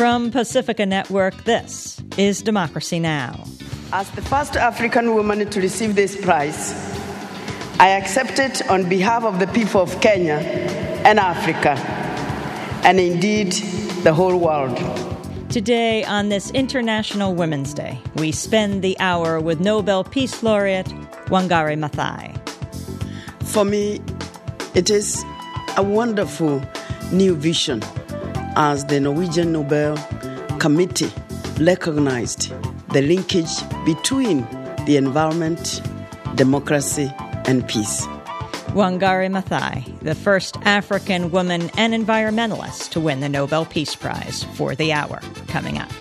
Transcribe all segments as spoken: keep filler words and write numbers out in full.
From Pacifica Network, this is Democracy Now! As the first African woman to receive this prize, I accept it on behalf of the people of Kenya and Africa, and indeed the whole world. Today, on this International Women's Day, we spend the hour with Nobel Peace Laureate Wangari Maathai. For me, it is a wonderful new vision as the Norwegian Nobel Committee recognized the linkage between the environment, democracy, and peace. Wangari Maathai, the first African woman and environmentalist to win the Nobel Peace Prize, for the hour coming up.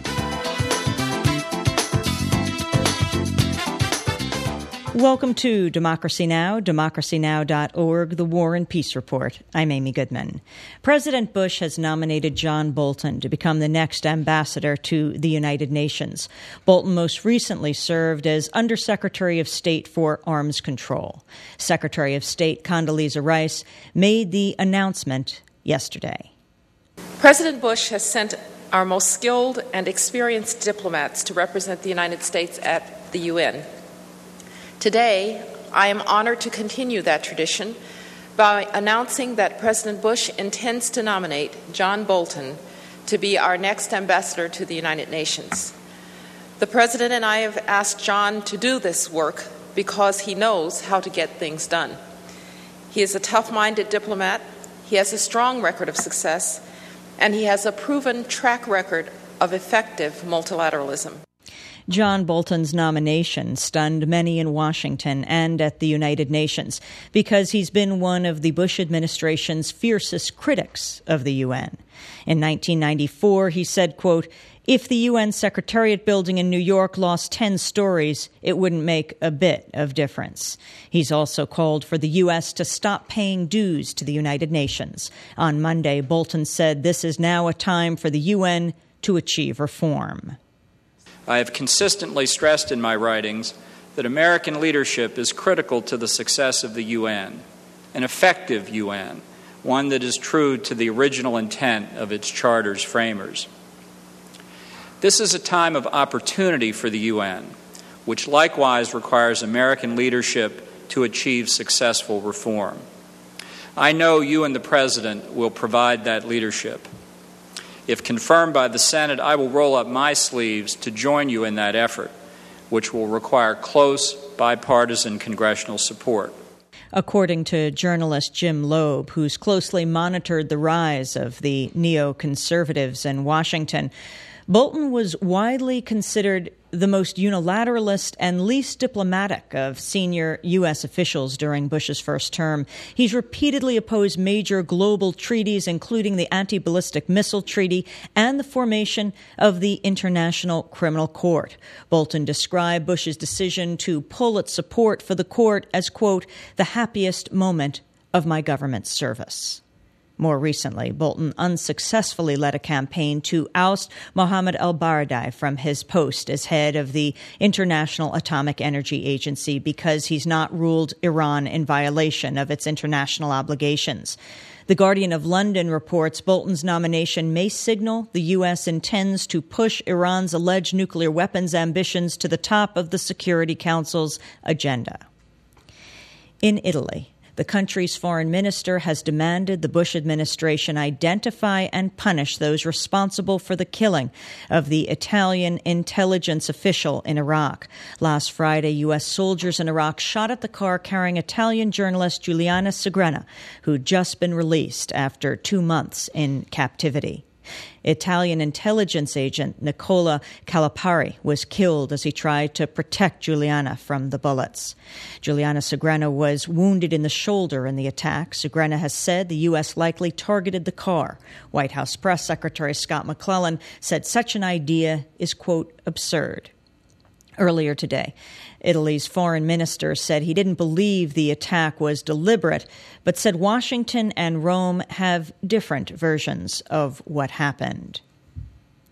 Welcome to Democracy Now!, democracy now dot org, the War and Peace Report. I'm Amy Goodman. President Bush has nominated John Bolton to become the next ambassador to the United Nations. Bolton most recently served as Undersecretary of State for Arms Control. Secretary of State Condoleezza Rice made the announcement yesterday. President Bush has sent our most skilled and experienced diplomats to represent the United States at the U N. Today, I am honored to continue that tradition by announcing that President Bush intends to nominate John Bolton to be our next ambassador to the United Nations. The President and I have asked John to do this work because he knows how to get things done. He is a tough-minded diplomat, he has a strong record of success, and he has a proven track record of effective multilateralism. John Bolton's nomination stunned many in Washington and at the United Nations because he's been one of the Bush administration's fiercest critics of the U N. In nineteen ninety-four, he said, quote, "If the U N Secretariat building in New York lost ten stories, it wouldn't make a bit of difference." He's also called for the U S to stop paying dues to the United Nations. On Monday, Bolton said this is now a time for the U N to achieve reform. I have consistently stressed in my writings that American leadership is critical to the success of the U N, an effective U N, one that is true to the original intent of its charter's framers. This is a time of opportunity for the U N, which likewise requires American leadership to achieve successful reform. I know you and the President will provide that leadership. If confirmed by the Senate, I will roll up my sleeves to join you in that effort, which will require close bipartisan congressional support. According to journalist Jim Loeb, who's closely monitored the rise of the neoconservatives in Washington, Bolton was widely considered the most unilateralist and least diplomatic of senior U S officials during Bush's first term. He's repeatedly opposed major global treaties, including the Anti-Ballistic Missile Treaty and the formation of the International Criminal Court. Bolton described Bush's decision to pull its support for the court as, quote, "the happiest moment of my government service." More recently, Bolton unsuccessfully led a campaign to oust Mohammed al-Baradei from his post as head of the International Atomic Energy Agency because he's not ruled Iran in violation of its international obligations. The Guardian of London reports Bolton's nomination may signal the U S intends to push Iran's alleged nuclear weapons ambitions to the top of the Security Council's agenda. In Italy, the country's foreign minister has demanded the Bush administration identify and punish those responsible for the killing of the Italian intelligence official in Iraq. Last Friday, U S soldiers in Iraq shot at the car carrying Italian journalist Giuliana Segrenna, who'd just been released after two months in captivity. Italian intelligence agent Nicola Calipari was killed as he tried to protect Giuliana from the bullets. Giuliana Segrenna was wounded in the shoulder in the attack. Segrenna has said the U S likely targeted the car. White House Press Secretary Scott McClellan said such an idea is, quote, absurd. Earlier today, Italy's foreign minister said he didn't believe the attack was deliberate, but said Washington and Rome have different versions of what happened.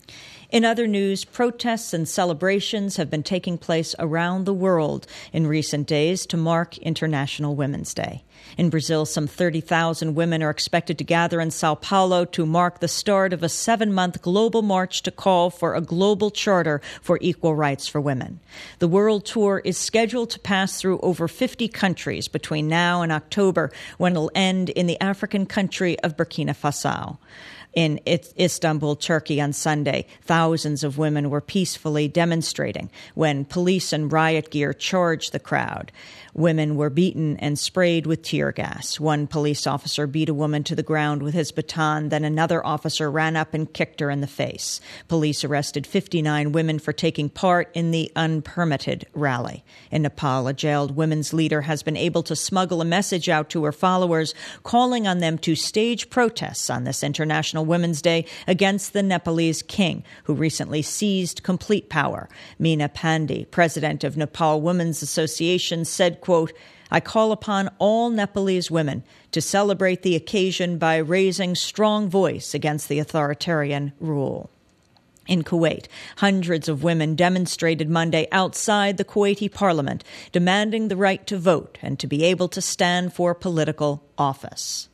In other news, protests and celebrations have been taking place around the world in recent days to mark International Women's Day. In Brazil, some thirty thousand women are expected to gather in Sao Paulo to mark the start of a seven-month global march to call for a global charter for equal rights for women. The world tour is scheduled to pass through over fifty countries between now and October, when it'll end in the African country of Burkina Faso. In Istanbul, Turkey, on Sunday, thousands of women were peacefully demonstrating when police and riot gear charged the crowd. Women were beaten and sprayed with tear gas. One police officer beat a woman to the ground with his baton, then another officer ran up and kicked her in the face. Police arrested fifty-nine women for taking part in the unpermitted rally. In Nepal, a jailed women's leader has been able to smuggle a message out to her followers, calling on them to stage protests on this International Women's Day against the Nepalese king, who recently seized complete power. Meena Pandey, president of Nepal Women's Association, said, quote, "I call upon all Nepalese women to celebrate the occasion by raising strong voice against the authoritarian rule." In Kuwait, hundreds of women demonstrated Monday outside the Kuwaiti parliament, demanding the right to vote and to be able to stand for political office.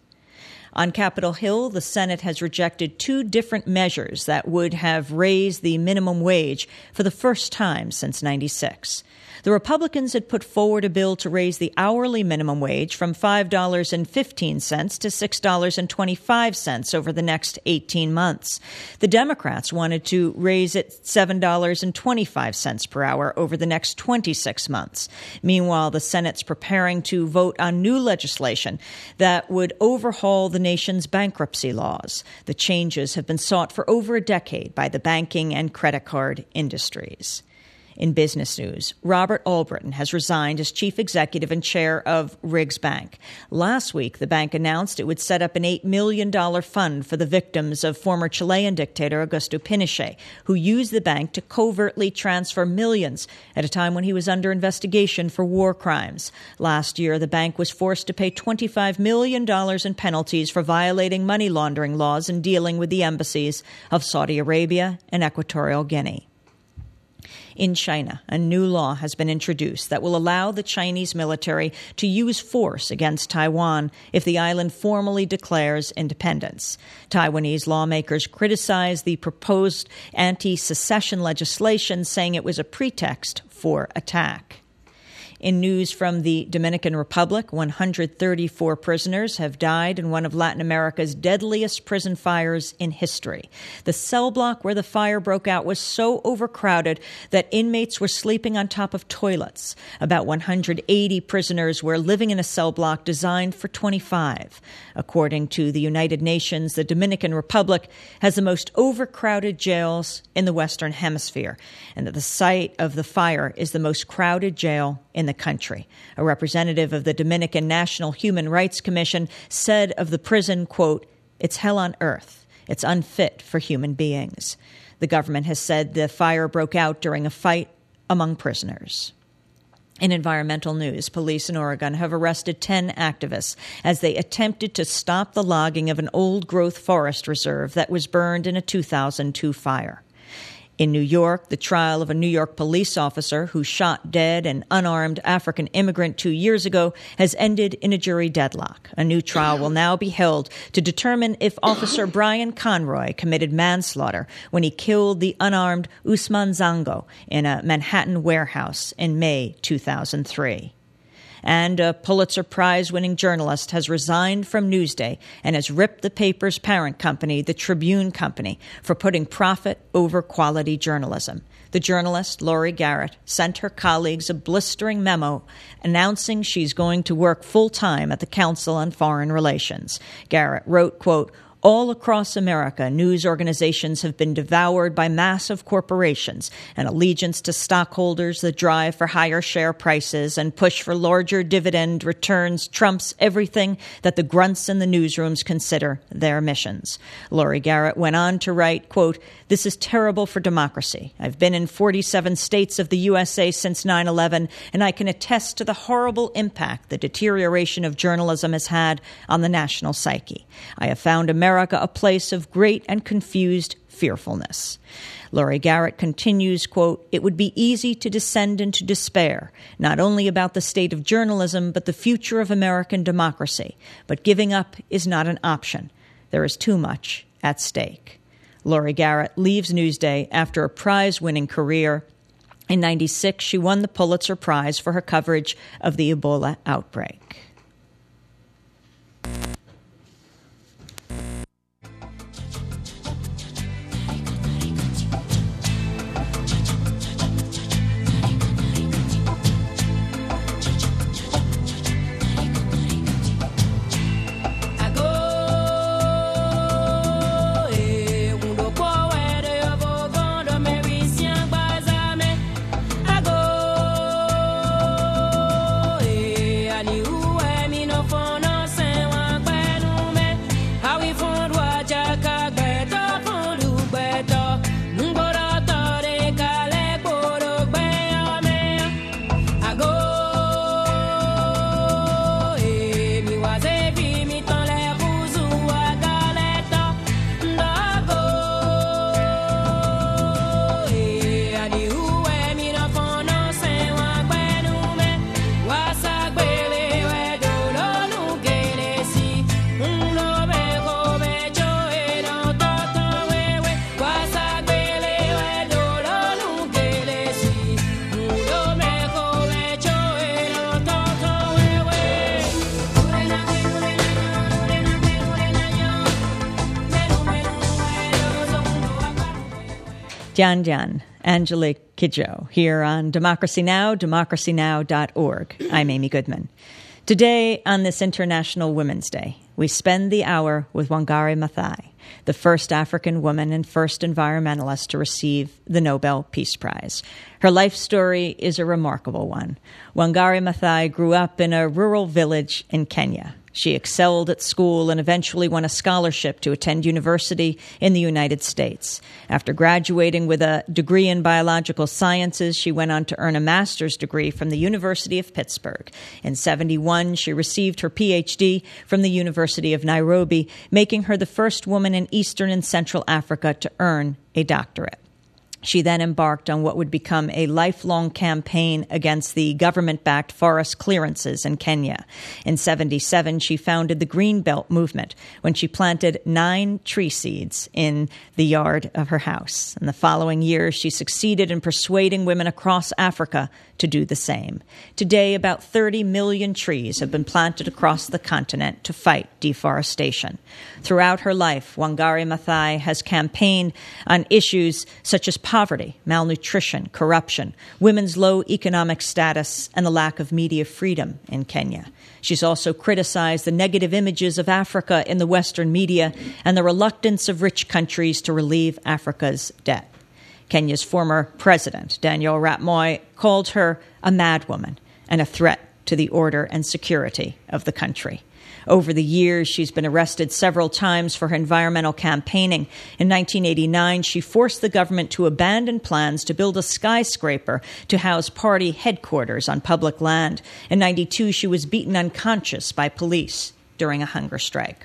On Capitol Hill, the Senate has rejected two different measures that would have raised the minimum wage for the first time since ninety-six. The Republicans had put forward a bill to raise the hourly minimum wage from five dollars and fifteen cents to six dollars and twenty-five cents over the next eighteen months. The Democrats wanted to raise it seven dollars and twenty-five cents per hour over the next twenty-six months. Meanwhile, the Senate's preparing to vote on new legislation that would overhaul the nation's bankruptcy laws. The changes have been sought for over a decade by the banking and credit card industries. In business news, Robert Allbritton has resigned as chief executive and chair of Riggs Bank. Last week, the bank announced it would set up an eight million dollars fund for the victims of former Chilean dictator Augusto Pinochet, who used the bank to covertly transfer millions at a time when he was under investigation for war crimes. Last year, the bank was forced to pay twenty-five million dollars in penalties for violating money laundering laws and dealing with the embassies of Saudi Arabia and Equatorial Guinea. In China, a new law has been introduced that will allow the Chinese military to use force against Taiwan if the island formally declares independence. Taiwanese lawmakers criticized the proposed anti-secession legislation, saying it was a pretext for attack. In news from the Dominican Republic, one hundred thirty-four prisoners have died in one of Latin America's deadliest prison fires in history. The cell block where the fire broke out was so overcrowded that inmates were sleeping on top of toilets. About one hundred eighty prisoners were living in a cell block designed for twenty-five. According to the United Nations, the Dominican Republic has the most overcrowded jails in the Western Hemisphere, and that the site of the fire is the most crowded jail in the country. A representative of the Dominican National Human Rights Commission said of the prison, quote, "It's hell on earth. It's unfit for human beings." The government has said the fire broke out during a fight among prisoners. In environmental news, police in Oregon have arrested ten activists as they attempted to stop the logging of an old-growth forest reserve that was burned in a two thousand two fire. In New York, the trial of a New York police officer who shot dead an unarmed African immigrant two years ago has ended in a jury deadlock. A new trial will now be held to determine if Officer Brian Conroy committed manslaughter when he killed the unarmed Usman Zango in a Manhattan warehouse in May two thousand three. And a Pulitzer Prize-winning journalist has resigned from Newsday and has ripped the paper's parent company, the Tribune Company, for putting profit over quality journalism. The journalist, Laurie Garrett, sent her colleagues a blistering memo announcing she's going to work full-time at the Council on Foreign Relations. Garrett wrote, quote, "All across America, news organizations have been devoured by massive corporations. An allegiance to stockholders, the drive for higher share prices, and push for larger dividend returns trumps everything that the grunts in the newsrooms consider their missions." Laurie Garrett went on to write, quote, "This is terrible for democracy. I've been in forty-seven states of the U S A since nine eleven, and I can attest to the horrible impact the deterioration of journalism has had on the national psyche. I have found America America a place of great and confused fearfulness. Laurie Garrett continues, quote, "It would be easy to descend into despair, not only about the state of journalism, but the future of American democracy. But giving up is not an option. There is too much at stake." Laurie Garrett leaves Newsday after a prize-winning career. In ninety-six, she won the Pulitzer Prize for her coverage of the Ebola outbreak. Dian Dian, Angelique Kidjo, here on Democracy Now!, democracy now dot org. I'm Amy Goodman. Today, on this International Women's Day, we spend the hour with Wangari Maathai, the first African woman and first environmentalist to receive the Nobel Peace Prize. Her life story is a remarkable one. Wangari Maathai grew up in a rural village in Kenya. She excelled at school and eventually won a scholarship to attend university in the United States. After graduating with a degree in biological sciences, she went on to earn a master's degree from the University of Pittsburgh. In seventy-one, she received her P H D from the University of Nairobi, making her the first woman in Eastern and Central Africa to earn a doctorate. She then embarked on what would become a lifelong campaign against the government-backed forest clearances in Kenya. In seventy-seven, she founded the Green Belt movement when she planted nine tree seeds in the yard of her house. In the following years, she succeeded in persuading women across Africa to do the same. Today, about thirty million trees have been planted across the continent to fight deforestation. Throughout her life, Wangari Maathai has campaigned on issues such as poverty, malnutrition, corruption, women's low economic status, and the lack of media freedom in Kenya. She's also criticized the negative images of Africa in the Western media and the reluctance of rich countries to relieve Africa's debt. Kenya's former president, Daniel Arap Moi, called her a madwoman and a threat to the order and security of the country. Over the years, she's been arrested several times for her environmental campaigning. In nineteen eighty-nine, she forced the government to abandon plans to build a skyscraper to house party headquarters on public land. In ninety-two, she was beaten unconscious by police during a hunger strike.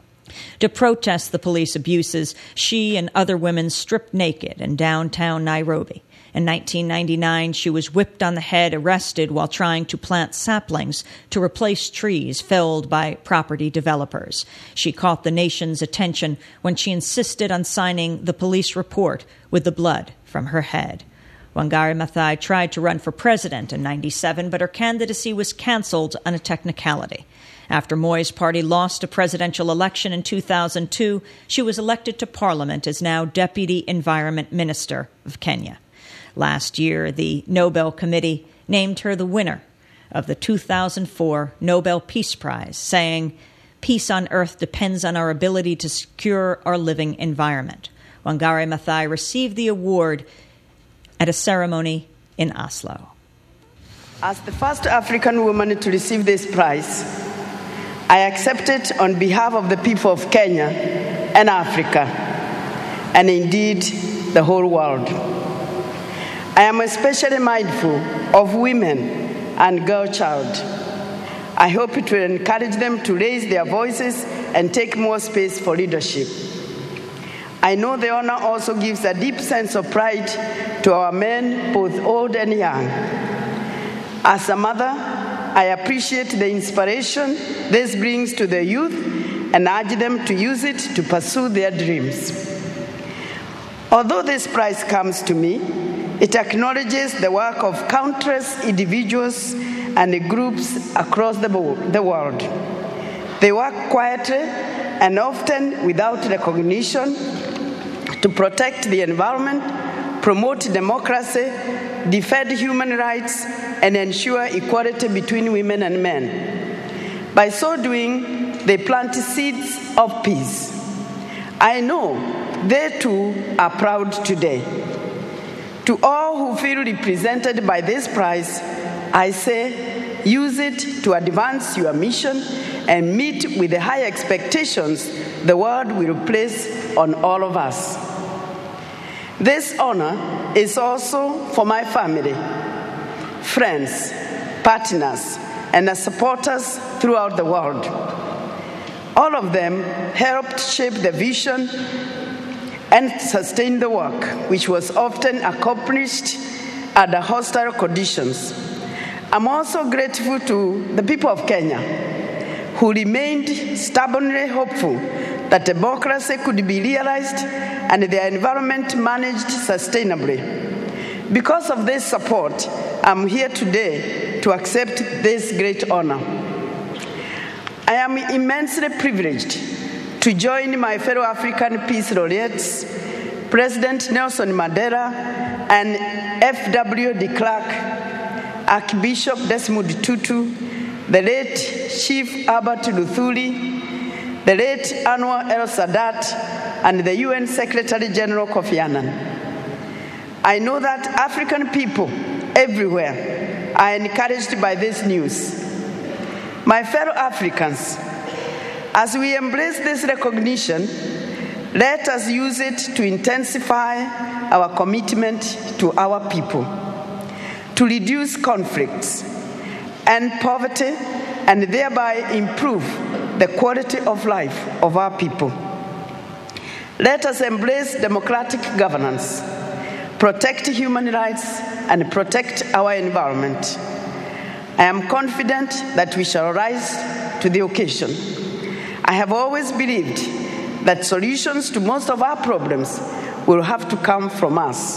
To protest the police abuses, she and other women stripped naked in downtown Nairobi. In nineteen ninety-nine, she was whipped on the head, arrested while trying to plant saplings to replace trees felled by property developers. She caught the nation's attention when she insisted on signing the police report with the blood from her head. Wangari Maathai tried to run for president in ninety-seven, but her candidacy was canceled on a technicality. After Moi's party lost a presidential election in two thousand two, she was elected to parliament as now Deputy Environment Minister of Kenya. Last year, the Nobel Committee named her the winner of the two thousand four Nobel Peace Prize, saying, "Peace on earth depends on our ability to secure our living environment." Wangari Maathai received the award at a ceremony in Oslo. As the first African woman to receive this prize, I accept it on behalf of the people of Kenya and Africa, and indeed the whole world. I am especially mindful of women and girl child. I hope it will encourage them to raise their voices and take more space for leadership. I know the honor also gives a deep sense of pride to our men, both old and young. As a mother, I appreciate the inspiration this brings to the youth and urge them to use it to pursue their dreams. Although this prize comes to me, it acknowledges the work of countless individuals and groups across the world. They work quietly and often without recognition to protect the environment, promote democracy, defend human rights, and ensure equality between women and men. By so doing, they plant seeds of peace. I know they too are proud today. To all who feel represented by this prize, I say, use it to advance your mission and meet with the high expectations the world will place on all of us. This honor is also for my family, friends, partners, and supporters throughout the world. All of them helped shape the vision and sustain the work, which was often accomplished under hostile conditions. I'm also grateful to the people of Kenya, who remained stubbornly hopeful that democracy could be realized and their environment managed sustainably. Because of this support, I'm here today to accept this great honor. I am immensely privileged to join my fellow African Peace Laureates, President Nelson Mandela and F W de Klerk, Archbishop Desmond Tutu, the late Chief Albert Luthuli, the late Anwar El Sadat, and the U N Secretary General Kofi Annan. I know that African people everywhere are encouraged by this news. My fellow Africans, as we embrace this recognition, let us use it to intensify our commitment to our people, to reduce conflicts and poverty, and thereby improve the quality of life of our people. Let us embrace democratic governance, protect human rights, and protect our environment. I am confident that we shall rise to the occasion. I have always believed that solutions to most of our problems will have to come from us.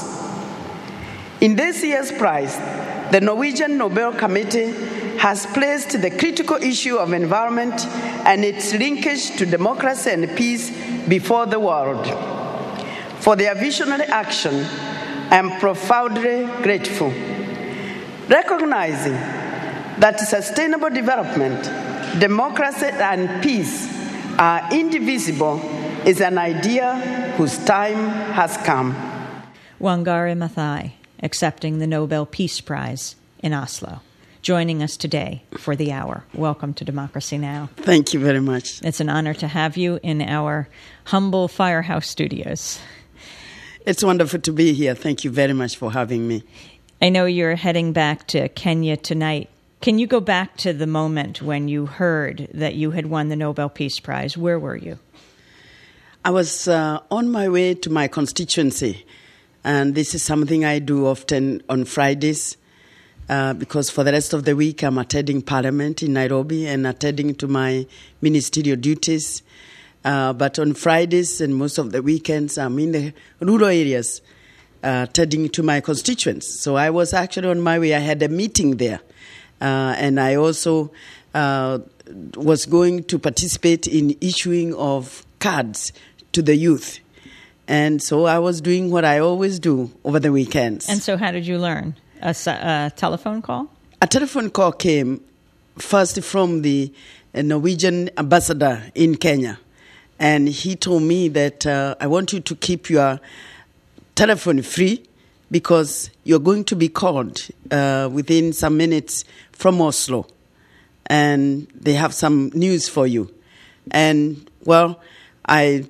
In this year's prize, the Norwegian Nobel Committee has placed the critical issue of environment and its linkage to democracy and peace before the world. For their visionary action, I am profoundly grateful. Recognizing that sustainable development, democracy, and peace are indivisible is an idea whose time has come. Wangari Maathai, accepting the Nobel Peace Prize in Oslo, joining us today for the hour. Welcome to Democracy Now! Thank you very much. It's an honor to have you in our humble Firehouse studios. It's wonderful to be here. Thank you very much for having me. I know you're heading back to Kenya tonight. Can you go back to the moment when you heard that you had won the Nobel Peace Prize? Where were you? I was uh, on my way to my constituency, and this is something I do often on Fridays, uh, because for the rest of the week I'm attending Parliament in Nairobi and attending to my ministerial duties. Uh, but on Fridays and most of the weekends I'm in the rural areas uh, attending to my constituents. So I was actually on my way. I had a meeting there. Uh, and I also uh, was going to participate in issuing of cards to the youth. And so I was doing what I always do over the weekends. And so how did you learn? A, a telephone call? A telephone call came first from the Norwegian ambassador in Kenya. And he told me that uh, I want you to keep your telephone free because you're going to be called uh, within some minutes from Oslo, and they have some news for you. And, well, I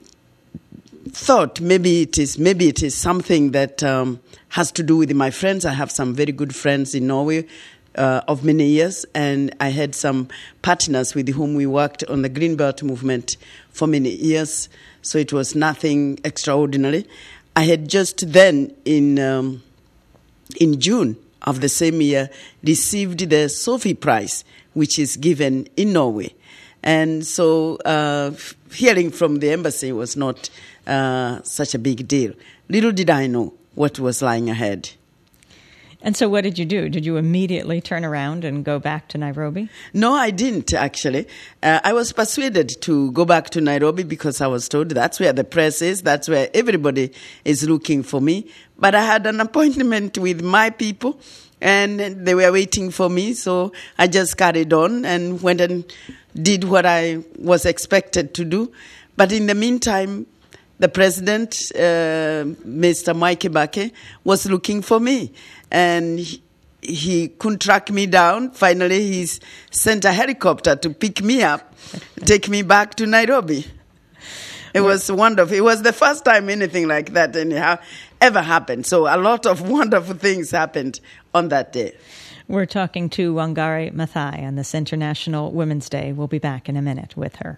thought maybe it is maybe it is something that um, has to do with my friends. I have some very good friends in Norway, uh, of many years, and I had some partners with whom we worked on the Greenbelt movement for many years, so it was nothing extraordinary. I had just then, in um, in June of the same year, received the Sophie Prize, which is given in Norway. And so uh, hearing from the embassy was not uh, such a big deal. Little did I know what was lying ahead. And so what did you do? Did you immediately turn around and go back to Nairobi? No, I didn't, actually. Uh, I was persuaded to go back to Nairobi because I was told that's where the press is, that's where everybody is looking for me. But I had an appointment with my people, and they were waiting for me, so I just carried on and went and did what I was expected to do. But in the meantime, the president, uh, Mister Mwai Kibaki, was looking for me. And he, he couldn't track me down. Finally, he sent a helicopter to pick me up, take me back to Nairobi. It was wonderful. It was the first time anything like that anyhow ever happened. So a lot of wonderful things happened on that day. We're talking to Wangari Maathai on this International Women's Day. We'll be back in a minute with her.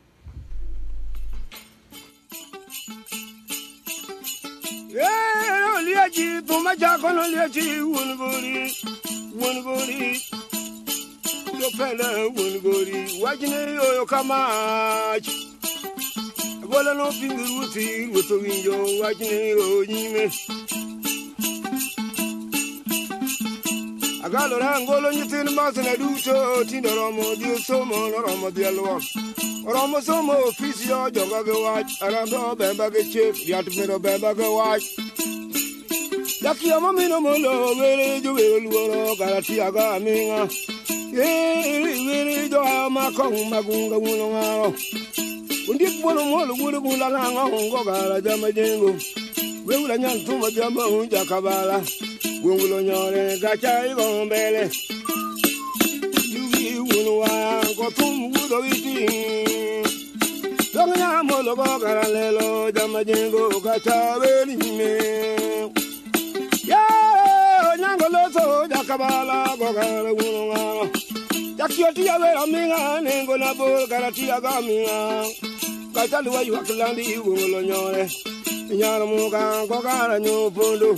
Wala no finger wuti wuto winjo wajine o nyime agalo rangolo nyitin masna duto tindo romo dio somo no romo dialwa romo somo ofisio joga ge wach arando bemba ge chef yat mero bemba ge wach yakiya mamino molo wele jo wele luoro galati aga minga eh wele jo ama kong magunga wuno ngaro undi bono molo wulu gula nga ngo gara jama jengo wewula nyal tuma jama unja kabala wungulo nyore gacha igombele yugi wunwa ko tum wudo iti dongnya molo go gara lelo jama jengo gacha welime ya nyangolo so jakabala go gara wunwa yakioti ya wera minga nengo na bol gara tia gaminga Kataluwa yu aklandi wungolo nyore Nyara muka kokara nyupundu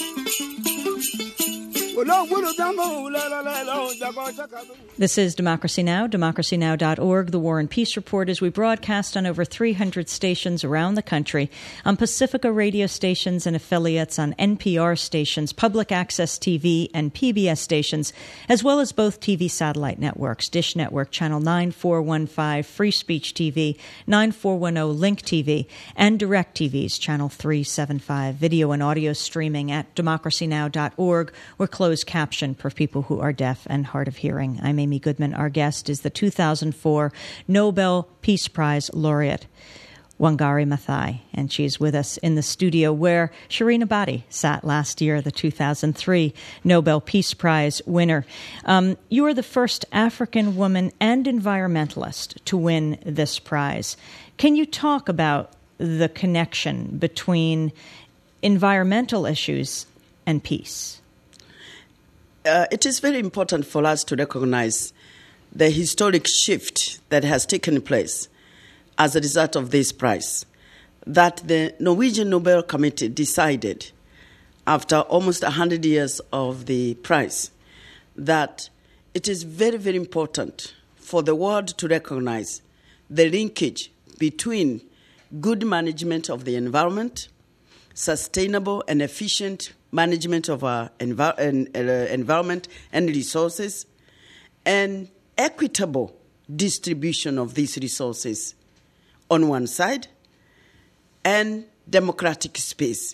This is Democracy Now!, democracy now dot org, the War and Peace Report, as we broadcast on over three hundred stations around the country, on Pacifica radio stations and affiliates, on N P R stations, public access T V, and P B S stations, as well as both T V satellite networks, Dish Network, Channel nine four one five, Free Speech T V, nine four one zero Link T V, and DirecTV's Channel three seventy-five, video and audio streaming at democracy now dot org, or closed caption for people who are deaf and hard of hearing. I'm Amy Goodman. Our guest is the two thousand four Nobel Peace Prize laureate, Wangari Maathai, and she's with us in the studio where Shirin Ebadi sat last year, the two thousand three Nobel Peace Prize winner. Um, you are the first African woman and environmentalist to win this prize. Can you talk about the connection between environmental issues and peace? Uh, it is very important for us to recognize the historic shift that has taken place as a result of this prize, that the Norwegian Nobel Committee decided after almost one hundred years of the prize that it is very, very important for the world to recognize the linkage between good management of the environment, sustainable and efficient management of our envi- en- uh, environment and resources, and equitable distribution of these resources on one side, and democratic space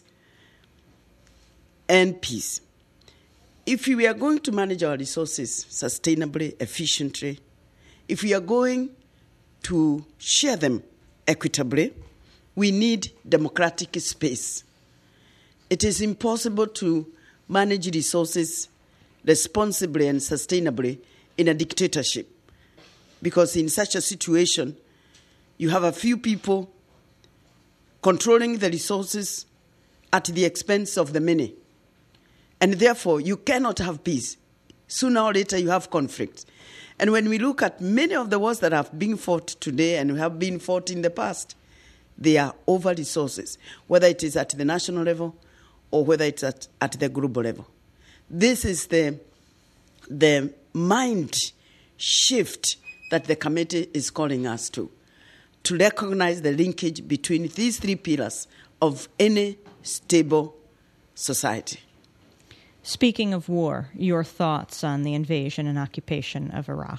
and peace. If we are going to manage our resources sustainably, efficiently, if we are going to share them equitably, we need democratic space. It is impossible to manage resources responsibly and sustainably in a dictatorship, because in such a situation, you have a few people controlling the resources at the expense of the many. And therefore, you cannot have peace Sooner or later, you have conflict. And when we look at many of the wars that have been fought today and have been fought in the past, they are over resources, whether it is at the national level or whether it's at, at the global level. This is the, the mind shift that the committee is calling us to, to recognize the linkage between these three pillars of any stable society. Speaking of war, your thoughts on the invasion and occupation of Iraq?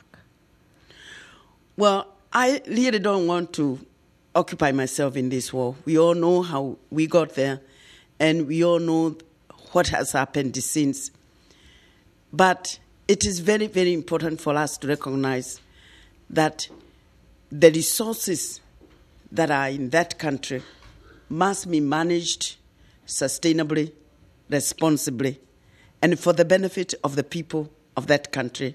Well, I really don't want to occupy myself in this war. We all know how we got there, and we all know what has happened since. But it is very, very important for us to recognize that the resources that are in that country must be managed sustainably, responsibly, and for the benefit of the people of that country.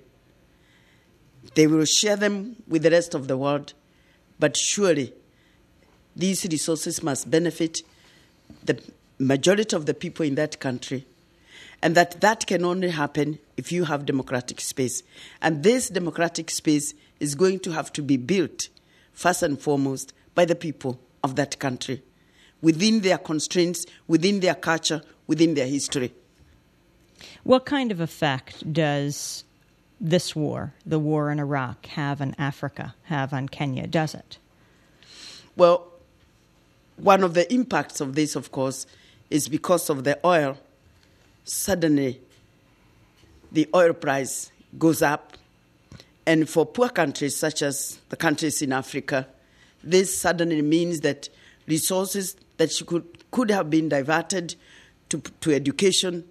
They will share them with the rest of the world, but surely these resources must benefit the majority of the people in that country, and that that can only happen if you have democratic space. And this democratic space is going to have to be built, first and foremost, by the people of that country, within their constraints, within their culture, within their history. What kind of effect does this war, the war in Iraq, have on Africa, have on Kenya? Does it? Well, one of the impacts of this, of course, is because of the oil. Suddenly, the oil price goes up. And for poor countries such as the countries in Africa, this suddenly means that resources that could, could have been diverted to, to education,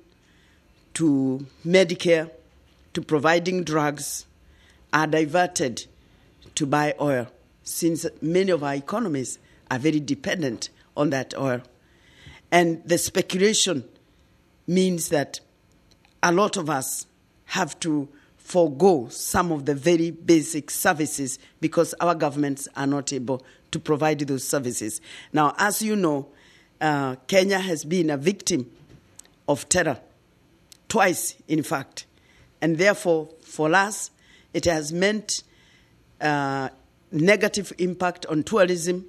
to Medicare, to providing drugs, are diverted to buy oil, since many of our economies are very dependent on that oil. And the speculation means that a lot of us have to forego some of the very basic services because our governments are not able to provide those services. Now, as you know, uh, Kenya has been a victim of terror, twice, in fact. And therefore, for us, it has meant uh, negative impact on tourism,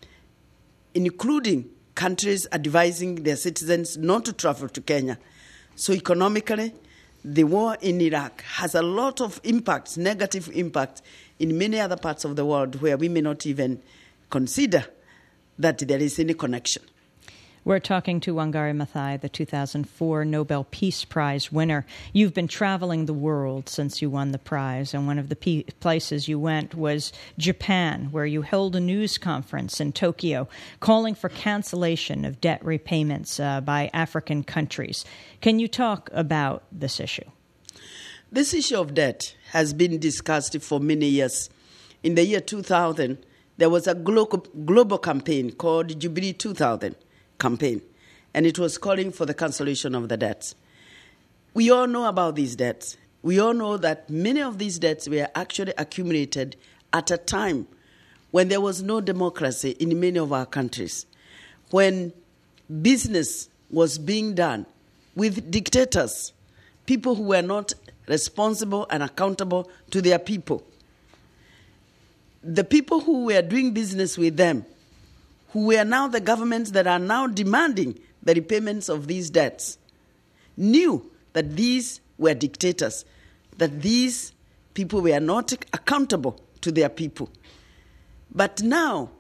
including countries advising their citizens not to travel to Kenya. So economically, the war in Iraq has a lot of impacts, negative impacts, in many other parts of the world where we may not even consider that there is any connection. We're talking to Wangari Maathai, the two thousand four Nobel Peace Prize winner. You've been traveling the world since you won the prize, and one of the pe- places you went was Japan, where you held a news conference in Tokyo calling for cancellation of debt repayments uh, by African countries. Can you talk about this issue? This issue of debt has been discussed for many years. In the year two thousand, there was a global, global campaign called Jubilee two thousand. Campaign, and it was calling for the cancellation of the debts. We all know about these debts. We all know that many of these debts were actually accumulated at a time when there was no democracy in many of our countries, when business was being done with dictators, people who were not responsible and accountable to their people. The people who were doing business with them, who were now the governments that are now demanding the repayments of these debts, knew that these were dictators, that these people were not accountable to their people. But now,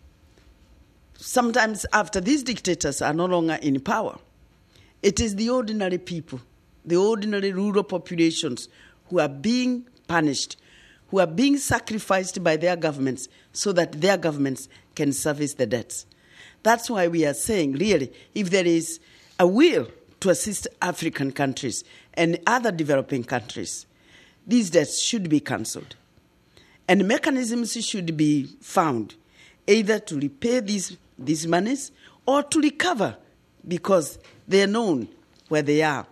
sometimes after these dictators are no longer in power, it is the ordinary people, the ordinary rural populations who are being punished, who are being sacrificed by their governments so that their governments can service the debts. That's why we are saying, really, if there is a will to assist African countries and other developing countries, these debts should be cancelled. And mechanisms should be found, either to repay these, these monies or to recover, because they are known where they are.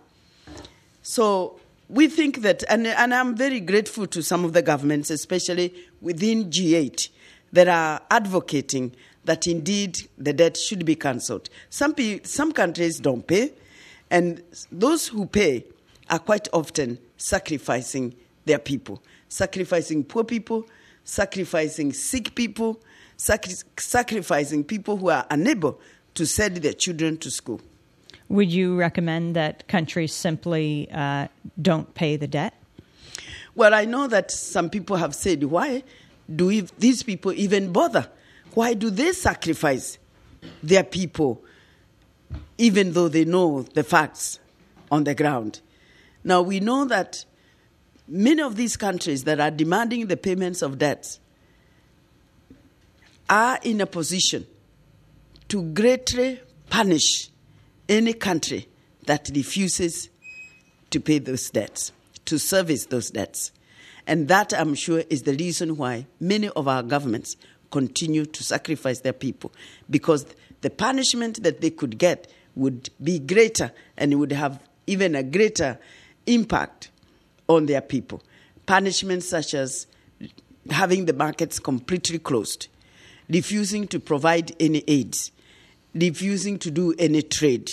So we think that, and, and I'm very grateful to some of the governments, especially within G eight, that are advocating that indeed the debt should be cancelled. Some, pe- some countries don't pay, and those who pay are quite often sacrificing their people, sacrificing poor people, sacrificing sick people, sacri- sacrificing people who are unable to send their children to school. Would you recommend that countries simply uh, don't pay the debt? Well, I know that some people have said, why do we, these people even bother? Why do they sacrifice their people even though they know the facts on the ground? Now, we know that many of these countries that are demanding the payments of debts are in a position to greatly punish any country that refuses to pay those debts, to service those debts. And that, I'm sure, is the reason why many of our governments continue to sacrifice their people, because the punishment that they could get would be greater and it would have even a greater impact on their people. Punishments such as having the markets completely closed, refusing to provide any aids, refusing to do any trade.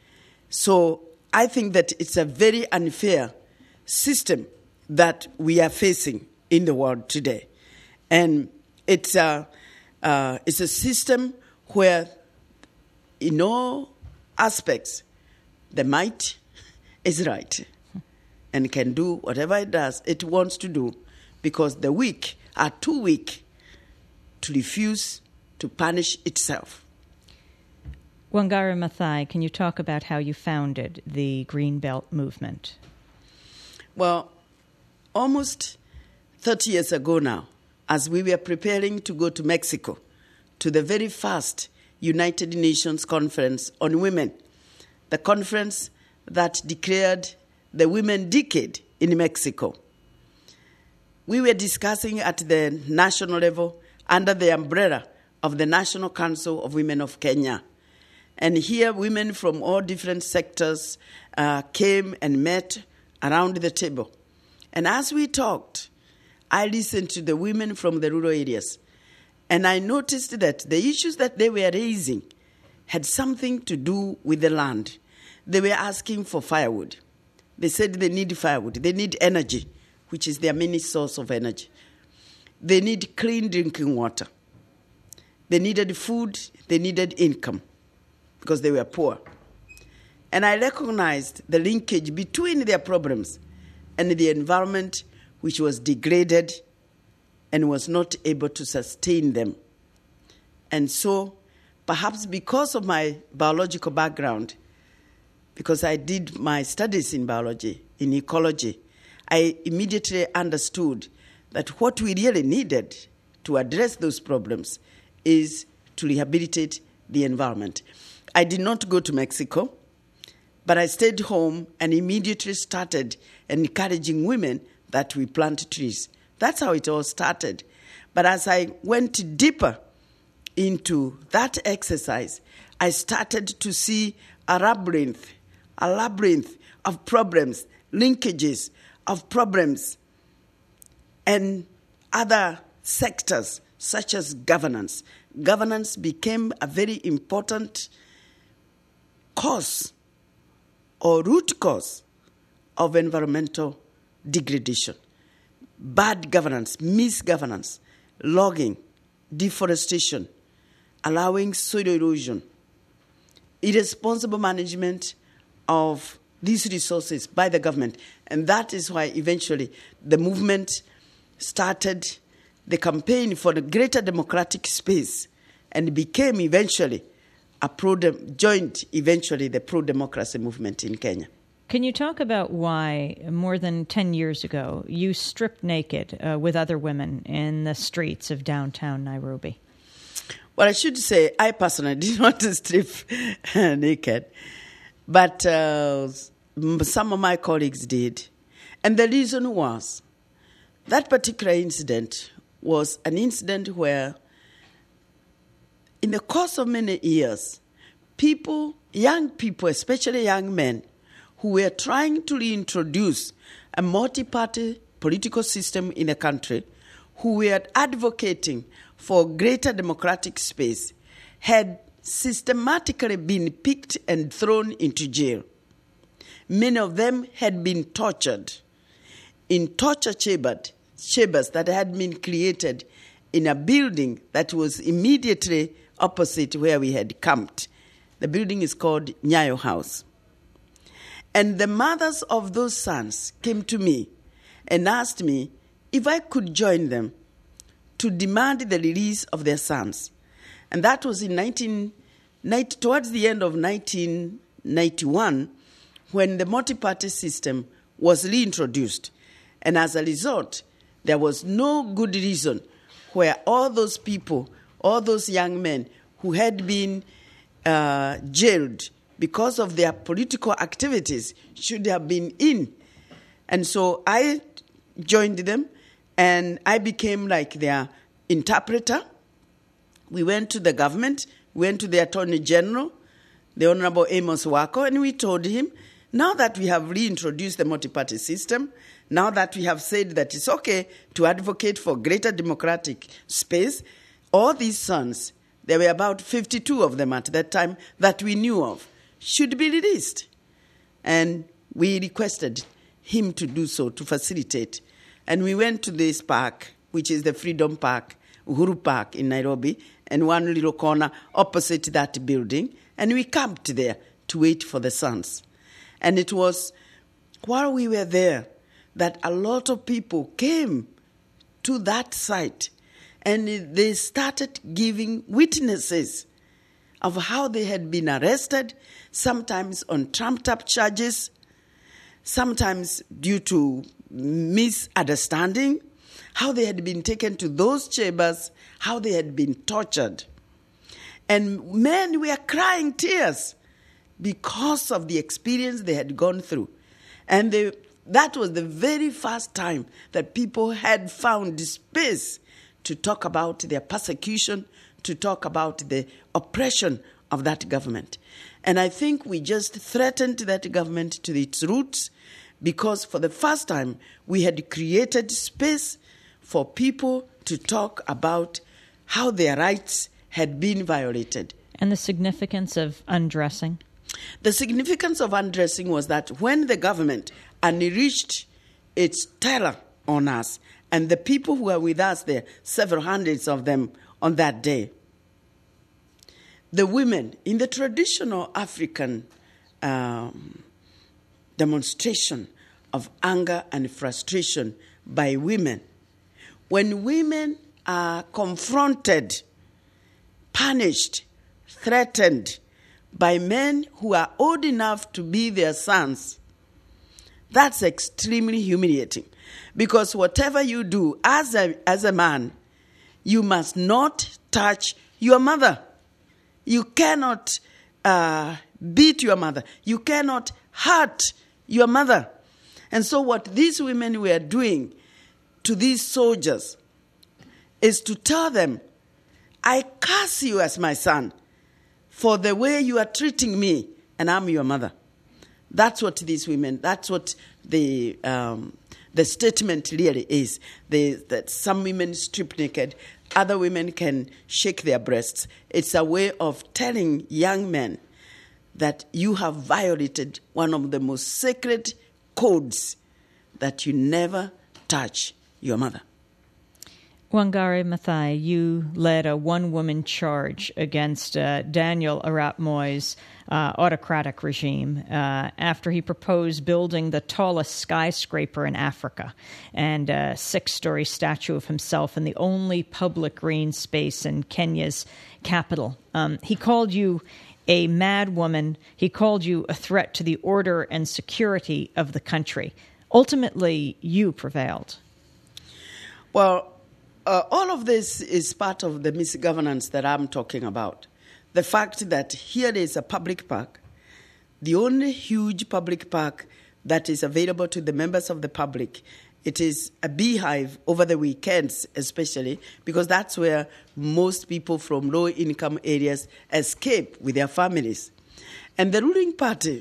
So I think that it's a very unfair system that we are facing in the world today. And it's a, uh, it's a system where, in all aspects, the might is right and can do whatever it does, it wants to do, because the weak are too weak to refuse to punish itself. Wangari Maathai, can you talk about how you founded the Green Belt movement? Well, almost thirty years ago now, as we were preparing to go to Mexico, to the very first United Nations Conference on Women, the conference that declared the Women Decade in Mexico. We were discussing at the national level under the umbrella of the National Council of Women of Kenya. And here women from all different sectors uh, came and met around the table. And as we talked, I listened to the women from the rural areas. And I noticed that the issues that they were raising had something to do with the land. They were asking for firewood. They said they need firewood. They need energy, which is their main source of energy. They need clean drinking water. They needed food. They needed income because they were poor. And I recognized the linkage between their problems and the environment, which was degraded and was not able to sustain them. And so, perhaps because of my biological background, because I did my studies in biology, in ecology, I immediately understood that what we really needed to address those problems is to rehabilitate the environment. I did not go to Mexico, but I stayed home and immediately started encouraging women that we plant trees. That's how it all started. But as I went deeper into that exercise, I started to see a labyrinth, a labyrinth of problems, linkages of problems, and other sectors such as governance. Governance became a very important cause or root cause of environmental degradation. Bad governance, misgovernance, logging, deforestation, allowing soil erosion, irresponsible management of these resources by the government. And that is why eventually the movement started the campaign for the greater democratic space and became eventually a pro joined eventually the pro-democracy movement in Kenya. Can you talk about why, more than ten years ago, you stripped naked uh, with other women in the streets of downtown Nairobi? Well, I should say I personally did not strip naked, but uh, some of my colleagues did. And the reason was that particular incident was an incident where, in the course of many years, people, young people, especially young men, who were trying to reintroduce a multi-party political system in a country, who were advocating for greater democratic space, had systematically been picked and thrown into jail. Many of them had been tortured. in torture chambers, chambers that had been created in a building that was immediately opposite where we had camped. The building is called Nyayo House. And the mothers of those sons came to me and asked me if I could join them to demand the release of their sons. And that was in nineteen ninety, towards the end of nineteen ninety-one, when the multi-party system was reintroduced. And as a result, there was no good reason where all those people, all those young men who had been uh, jailed because of their political activities should have been in. And so I joined them, and I became like their interpreter. We went to the government, went to the Attorney General, the Honorable Amos Wako, and we told him, now that we have reintroduced the multi-party system, now that we have said that it's okay to advocate for greater democratic space, all these sons, there were about fifty-two of them at that time that we knew of, should be released. And we requested him to do so, to facilitate. And we went to this park, which is the Freedom Park, Uhuru Park in Nairobi, and one little corner opposite that building, and we camped there to wait for the sons. And it was while we were there that a lot of people came to that site, and they started giving witnesses of how they had been arrested, sometimes on trumped-up charges, sometimes due to misunderstanding, how they had been taken to those chambers, how they had been tortured. And men were crying tears because of the experience they had gone through. And they, that was the very first time that people had found space to talk about their persecution, to talk about the oppression of that government. And I think we just threatened that government to its roots, because for the first time we had created space for people to talk about how their rights had been violated. And the significance of undressing? The significance of undressing was that when the government unleashed its terror on us, and the people who were with us there, several hundreds of them on that day, the women, in the traditional African um, demonstration of anger and frustration by women, when women are confronted, punished, threatened by men who are old enough to be their sons, that's extremely humiliating. Because whatever you do as a, as a man, you must not touch your mother. You cannot uh, beat your mother. You cannot hurt your mother. And so what these women were doing to these soldiers is to tell them, I curse you as my son for the way you are treating me, and I'm your mother. That's what these women, that's what the um, the statement really is. They, that some women strip naked, other women can shake their breasts. It's a way of telling young men that you have violated one of the most sacred codes, that you never touch your mother. Wangari Maathai, you led a one-woman charge against uh, Daniel Arap Moi's uh, autocratic regime uh, after he proposed building the tallest skyscraper in Africa and a six-story statue of himself in the only public green space in Kenya's capital. Um, he called you a mad woman. He called you a threat to the order and security of the country. Ultimately, you prevailed. Well, Uh, all of this is part of the misgovernance that I'm talking about. The fact that here is a public park, the only huge public park that is available to the members of the public. It is a beehive over the weekends, especially, because that's where most people from low-income areas escape with their families. And the ruling party,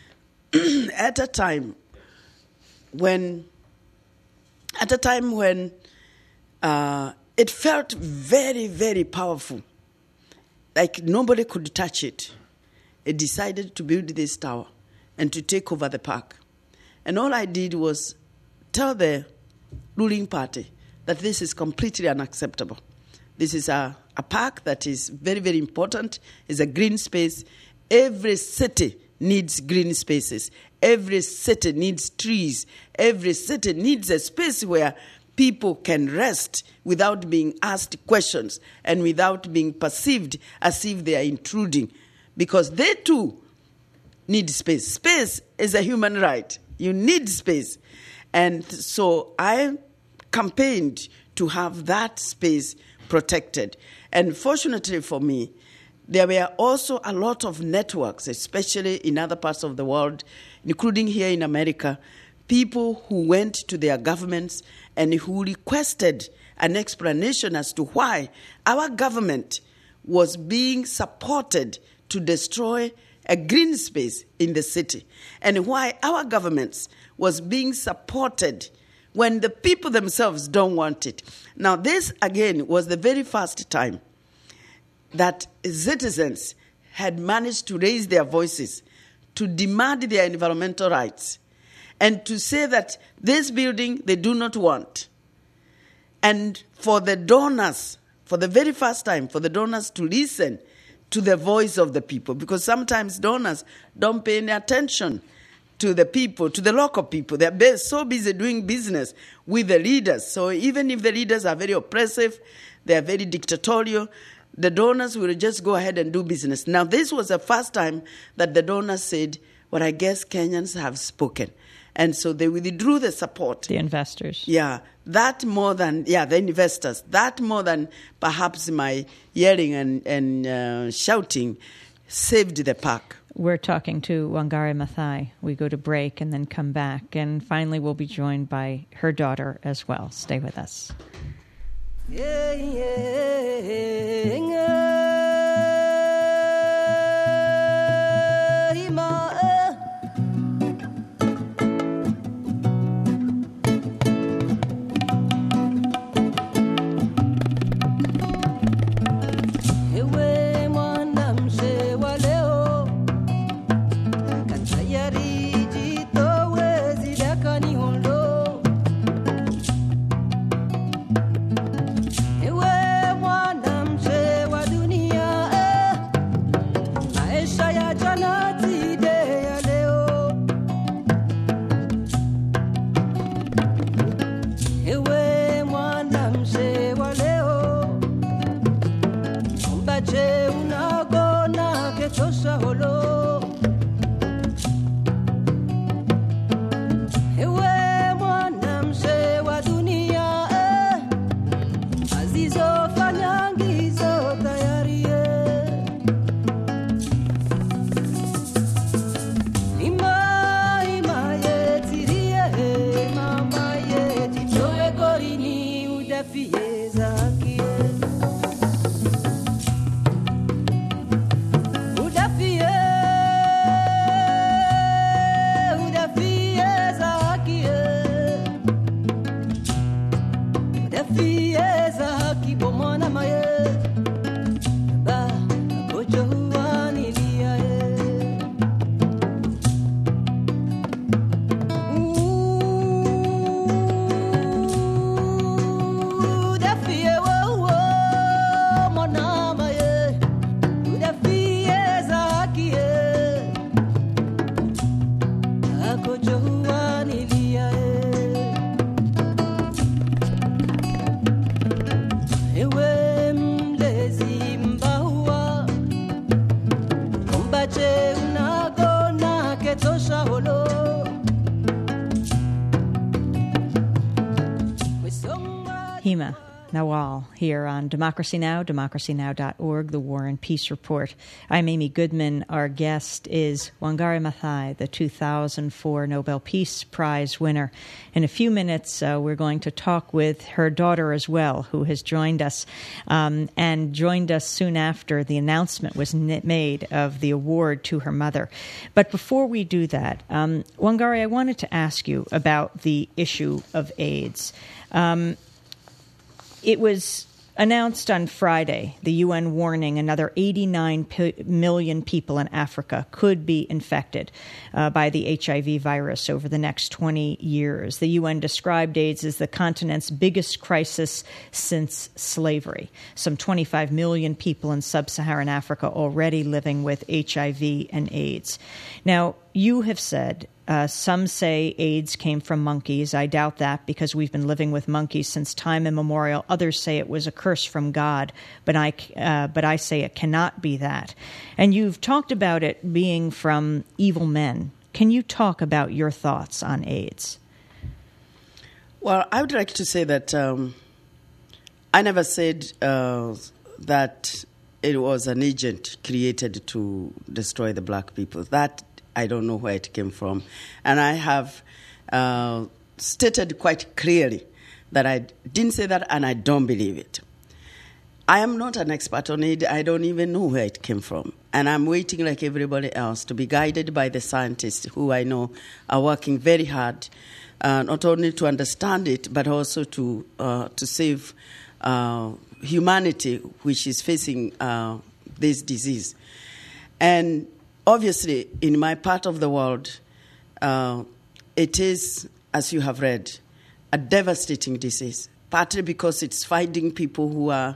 at a time when, at a time when Uh, it felt very, very powerful, like nobody could touch it. It decided to build this tower and to take over the park. And all I did was tell the ruling party that this is completely unacceptable. This is a, a park that is very, very important. It's a green space. Every city needs green spaces. Every city needs trees. Every city needs a space where people can rest without being asked questions and without being perceived as if they are intruding, because they too need space. Space is a human right. You need space. And so I campaigned to have that space protected. And fortunately for me, there were also a lot of networks, especially in other parts of the world, including here in America, people who went to their governments and who requested an explanation as to why our government was being supported to destroy a green space in the city, and why our governments was being supported when the people themselves don't want it. Now, this, again, was the very first time that citizens had managed to raise their voices to demand their environmental rights and to say that this building they do not want. And for the donors, for the very first time, for the donors to listen to the voice of the people, because sometimes donors don't pay any attention to the people, to the local people. They're so busy doing business with the leaders. So even if the leaders are very oppressive, they are very dictatorial, the donors will just go ahead and do business. Now, this was the first time that the donors said, well, I guess Kenyans have spoken. And so they withdrew the support. The investors. Yeah, that more than, yeah, the investors. That more than perhaps my yelling and, and uh, shouting saved the park. We're talking to Wangari Maathai. We go to break and then come back. And finally, we'll be joined by her daughter as well. Stay with us. Yeah, yeah, yeah. Hima Nawal here on Democracy Now!, democracy now dot org, the War and Peace Report. I'm Amy Goodman. Our guest is Wangari Maathai, the two thousand four Nobel Peace Prize winner. In a few minutes, uh, we're going to talk with her daughter as well, who has joined us, um, and joined us soon after the announcement was made of the award to her mother. But before we do that, um, Wangari, I wanted to ask you about the issue of AIDS. Um, It was announced on Friday, the U N warning another eighty-nine p- million people in Africa could be infected uh, by the H I V virus over the next twenty years. The U N described AIDS as the continent's biggest crisis since slavery. Some twenty-five million people in sub-Saharan Africa already living with H I V and AIDS. Now, you have said Uh, some say AIDS came from monkeys. I doubt that because we've been living with monkeys since time immemorial. Others say it was a curse from God, but I, uh, but I say it cannot be that. And you've talked about it being from evil men. Can you talk about your thoughts on AIDS? Well, I would like to say that um, I never said uh, that it was an agent created to destroy the black people. That I don't know where it came from. And I have uh, stated quite clearly that I didn't say that and I don't believe it. I am not an expert on it. I don't even know where it came from. And I'm waiting like everybody else to be guided by the scientists who I know are working very hard, uh, not only to understand it, but also to, uh, to save uh, humanity, which is facing uh, this disease. And obviously, in my part of the world, uh, it is, as you have read, a devastating disease, partly because it's finding people who are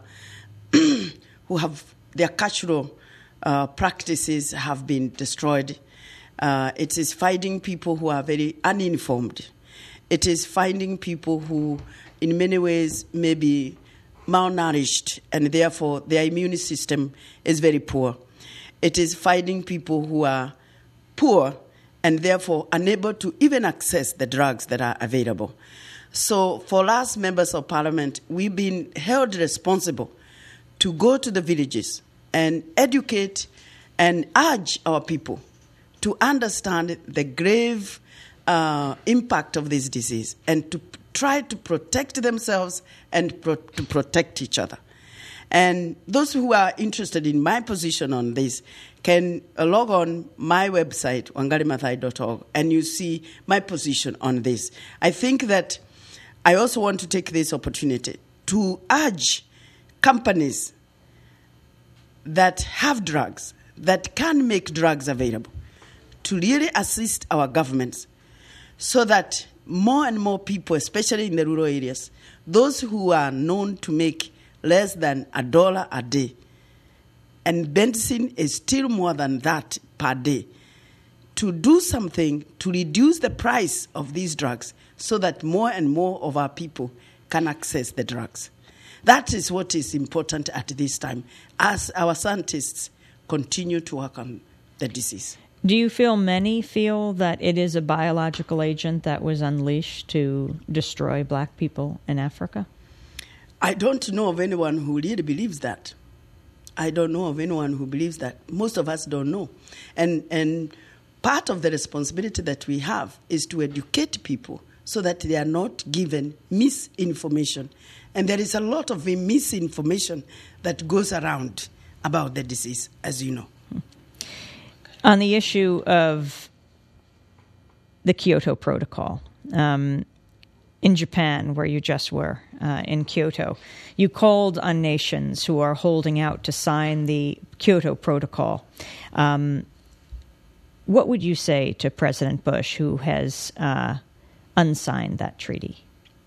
who have their cultural uh, practices have been destroyed. Uh, it is finding people who are very uninformed. It is finding people who, in many ways, may be malnourished, and therefore their immune system is very poor. It is finding people who are poor and therefore unable to even access the drugs that are available. So for us members of parliament, we've been held responsible to go to the villages and educate and urge our people to understand the grave uh, impact of this disease and to p- try to protect themselves and pro- to protect each other. And those who are interested in my position on this can uh, log on my website, wangari maathai dot org, and you see my position on this. I think that I also want to take this opportunity to urge companies that have drugs, that can make drugs available, to really assist our governments so that more and more people, especially in the rural areas, those who are known to make less than a dollar a day, and medicine is still more than that per day, to do something to reduce the price of these drugs so that more and more of our people can access the drugs. That is what is important at this time as our scientists continue to work on the disease. Do you feel many feel that it is a biological agent that was unleashed to destroy black people in Africa? I don't know of anyone who really believes that. I don't know of anyone who believes that. Most of us don't know. And and part of the responsibility that we have is to educate people so that they are not given misinformation. And there is a lot of misinformation that goes around about the disease, as you know. On the issue of the Kyoto Protocol, um, in Japan, where you just were, uh, in Kyoto, you called on nations who are holding out to sign the Kyoto Protocol. Um, what would you say to President Bush, who has uh, unsigned that treaty?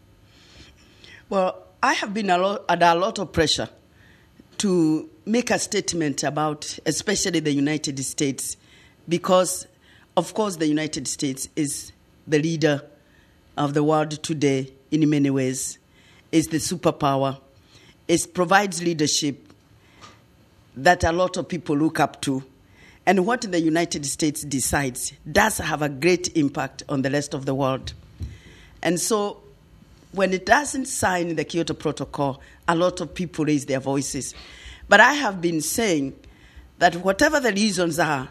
Well, I have been a lot, under a lot of pressure to make a statement about, especially the United States, because, of course, the United States is the leader of the world today in many ways, is the superpower. It provides leadership that a lot of people look up to. And what the United States decides does have a great impact on the rest of the world. And so when it doesn't sign the Kyoto Protocol, a lot of people raise their voices. But I have been saying that whatever the reasons are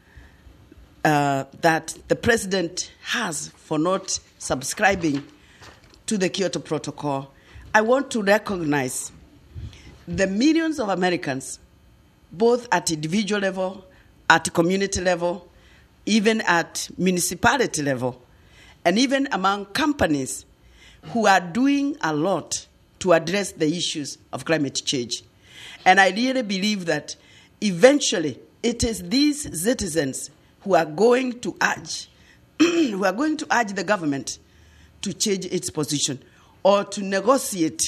uh, that the president has for not subscribing to the Kyoto Protocol, I want to recognize the millions of Americans, both at individual level, at community level, even at municipality level, and even among companies who are doing a lot to address the issues of climate change. And I really believe that eventually it is these citizens who are going to urge, who are going to urge the government to change its position or to negotiate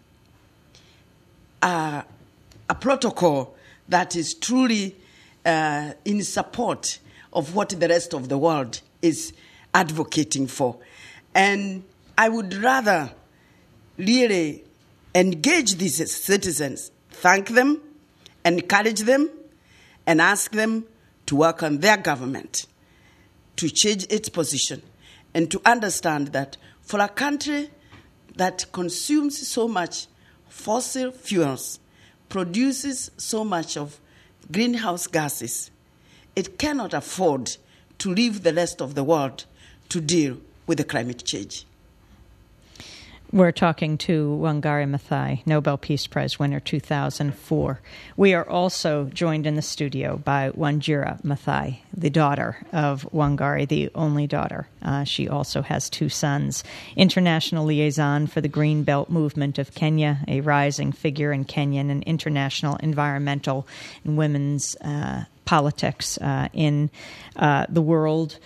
a, a protocol that is truly uh, in support of what the rest of the world is advocating for. And I would rather really engage these citizens, thank them, encourage them, and ask them to work on their government to change its position and to understand that for a country that consumes so much fossil fuels, produces so much of greenhouse gases, it cannot afford to leave the rest of the world to deal with the climate change. We're talking to Wangari Maathai, Nobel Peace Prize winner two thousand four. We are also joined in the studio by Wanjira Maathai, the daughter of Wangari, the only daughter. Uh, she also has two sons. International liaison for the Green Belt Movement of Kenya, a rising figure in Kenyan and international environmental and women's uh, politics uh, in uh, the world.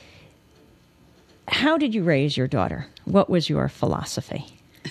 How did you raise your daughter? What was your philosophy?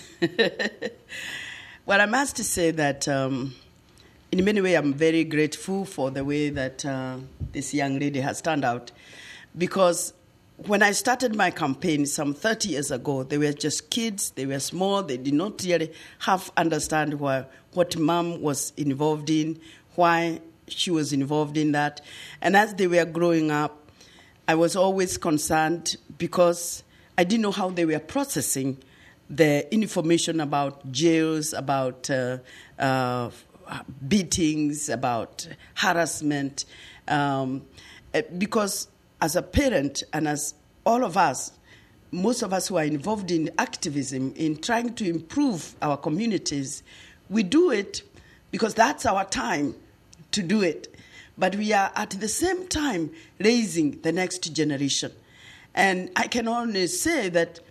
Well, I must say that um, in many ways I'm very grateful for the way that uh, this young lady has turned out. Because when I started my campaign some thirty years ago, they were just kids, they were small, they did not really half understand why, what mom was involved in, why she was involved in that. And as they were growing up, I was always concerned because I didn't know how they were processing the information about jails, about uh, uh, beatings, about harassment. Um, because as a parent and as all of us, most of us who are involved in activism, in trying to improve our communities, we do it because that's our time to do it. But we are at the same time raising the next generation. And I can only say that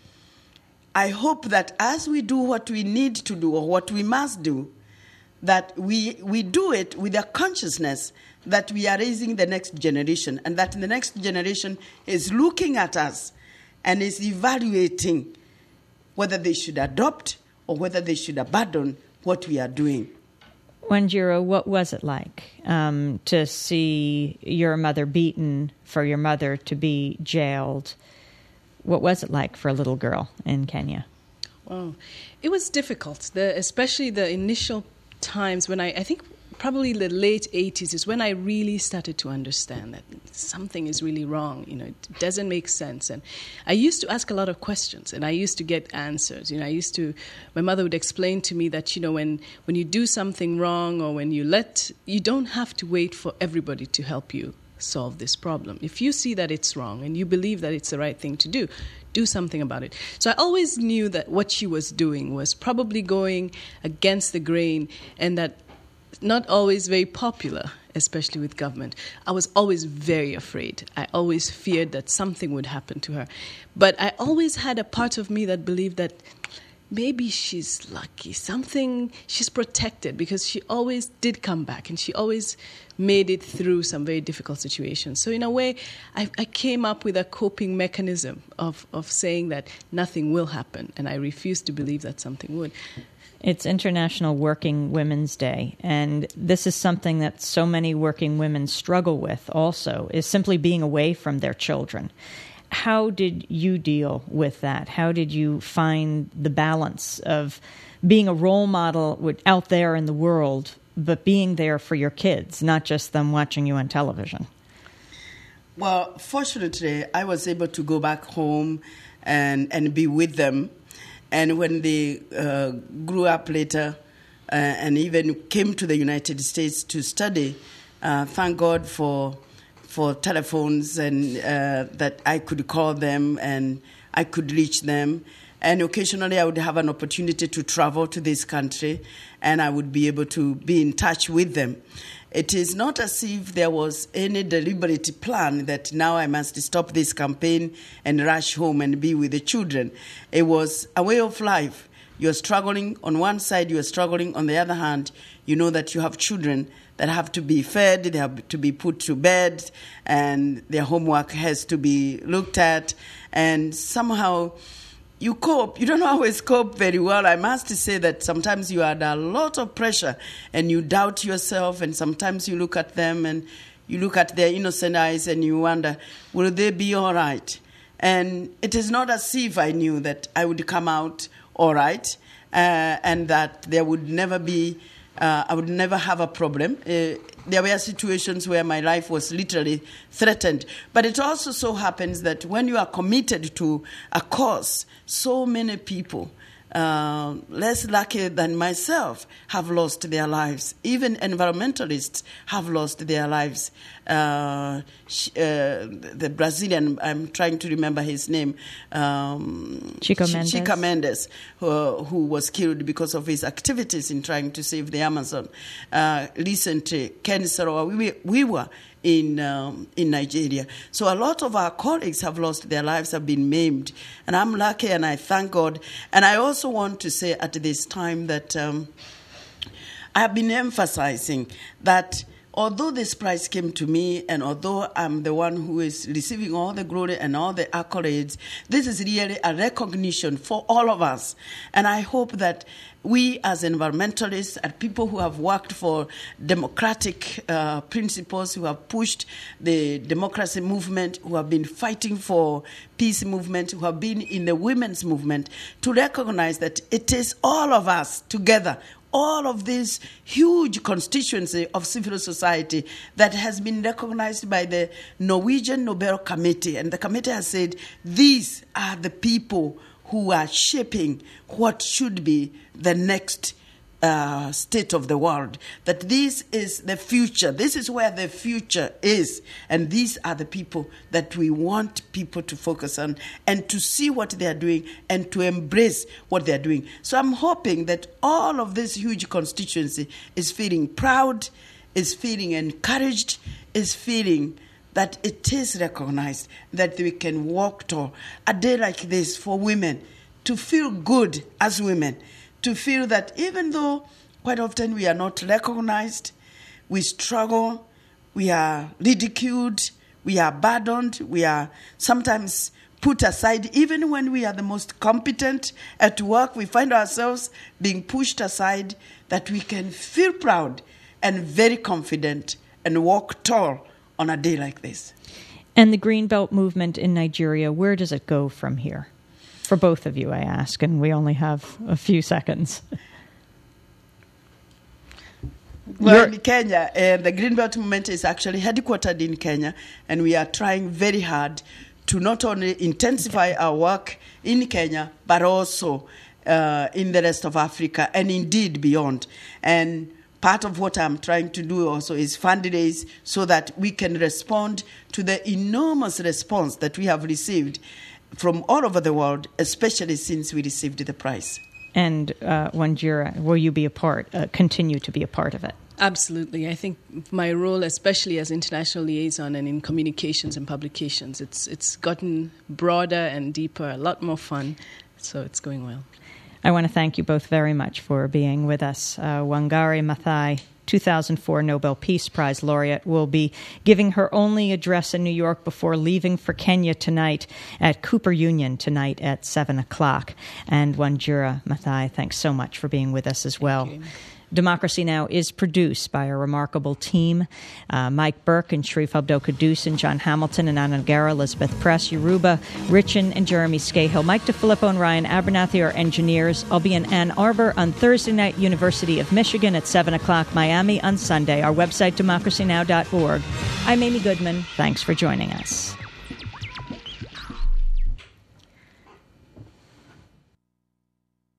I hope that as we do what we need to do or what we must do, that we, we do it with a consciousness that we are raising the next generation and that the next generation is looking at us and is evaluating whether they should adopt or whether they should abandon what we are doing. Wanjira, what was it like um, to see your mother beaten, for your mother to be jailed? What was it like for a little girl in Kenya? Well, it was difficult, the, especially the initial times when I, I think probably the late eighties is when I really started to understand that something is really wrong. You know, it doesn't make sense. And I used to ask a lot of questions, and I used to get answers. You know, I used to, my mother would explain to me that, you know, when, when you do something wrong or when you let, you don't have to wait for everybody to help you solve this problem. If you see that it's wrong and you believe that it's the right thing to do, do something about it. So I always knew that what she was doing was probably going against the grain and that not always very popular, especially with government. I was always very afraid. I always feared that something would happen to her. But I always had a part of me that believed that maybe she's lucky. Something, she's protected because she always did come back and she always made it through some very difficult situations. So in a way, I, I came up with a coping mechanism of, of saying that nothing will happen, and I refused to believe that something would. It's International Working Women's Day, and this is something that so many working women struggle with also, is simply being away from their children. How did you deal with that? How did you find the balance of being a role model out there in the world, but being there for your kids, not just them watching you on television? Well, fortunately, I was able to go back home and, and be with them. And when they uh, grew up later uh, and even came to the United States to study, uh, thank God for for telephones and uh, that I could call them and I could reach them. And occasionally I would have an opportunity to travel to this country and I would be able to be in touch with them. It is not as if there was any deliberate plan that now I must stop this campaign and rush home and be with the children. It was a way of life you're struggling on one side, you're struggling on the other hand, you know that you have children that have to be fed, they have to be put to bed, and their homework has to be looked at, and somehow you cope. You don't always cope very well. I must say that sometimes you are under a lot of pressure and you doubt yourself, and sometimes you look at them and you look at their innocent eyes and you wonder, will they be all right? And it is not as if I knew that I would come out all right, uh, and that there would never be, uh, I would never have a problem. Uh, there were situations where my life was literally threatened. But it also so happens that when you are committed to a cause, so many people, uh, less lucky than myself, have lost their lives. Even environmentalists have lost their lives. Uh, sh- uh, the Brazilian, I'm trying to remember his name, um, Chico Ch- Mendes, Chico Mendes who, who was killed because of his activities in trying to save the Amazon. Uh, recently, Ken Saro we, we were in um, in Nigeria. So a lot of our colleagues have lost their lives, have been maimed. And I'm lucky and I thank God. And I also want to say at this time that um, I have been emphasizing that although this prize came to me, and although I'm the one who is receiving all the glory and all the accolades, this is really a recognition for all of us. And I hope that we as environmentalists and people who have worked for democratic uh, principles, who have pushed the democracy movement, who have been fighting for peace movement, who have been in the women's movement, to recognize that it is all of us together, all of this huge constituency of civil society that has been recognized by the Norwegian Nobel Committee. And the committee has said, these are the people who are shaping what should be the next uh, state of the world. That this is the future. This is where the future is. And these are the people that we want people to focus on and to see what they are doing and to embrace what they are doing. So I'm hoping that all of this huge constituency is feeling proud, is feeling encouraged, is feeling that it is recognized that we can walk to a day like this for women to feel good as women, to feel that even though quite often we are not recognized, we struggle, we are ridiculed, we are burdened, we are sometimes put aside. Even when we are the most competent at work, we find ourselves being pushed aside, that we can feel proud and very confident and walk tall on a day like this. And the Greenbelt movement in Nigeria, where does it go from here? For both of you, I ask, and we only have a few seconds. Well, You're- in Kenya, uh, the Greenbelt movement is actually headquartered in Kenya, and we are trying very hard to not only intensify our work in Kenya, but also uh, in the rest of Africa, and indeed beyond. And part of what I'm trying to do also is fundraise so that we can respond to the enormous response that we have received from all over the world, especially since we received the prize. And uh, Wanjira, will you be a part, uh, continue to be a part of it? Absolutely. I think my role, especially as international liaison and in communications and publications, it's it's gotten broader and deeper, a lot more fun. So it's going well. I want to thank you both very much for being with us. Uh, Wangari Maathai, two thousand four Nobel Peace Prize laureate, will be giving her only address in New York before leaving for Kenya tonight at Cooper Union tonight at seven o'clock. And Wanjira Maathai, thanks so much for being with us as well. Thank you. Democracy Now! Is produced by a remarkable team. Uh, Mike Burke and Sharif Abdel-Quddus and John Hamilton and Anna Guerra, Elizabeth Press, Yoruba, Richin and Jeremy Scahill. Mike DeFilippo and Ryan Abernathy are engineers. I'll be in Ann Arbor on Thursday night, University of Michigan at seven o'clock, Miami on Sunday. Our website, democracy now dot org. I'm Amy Goodman. Thanks for joining us.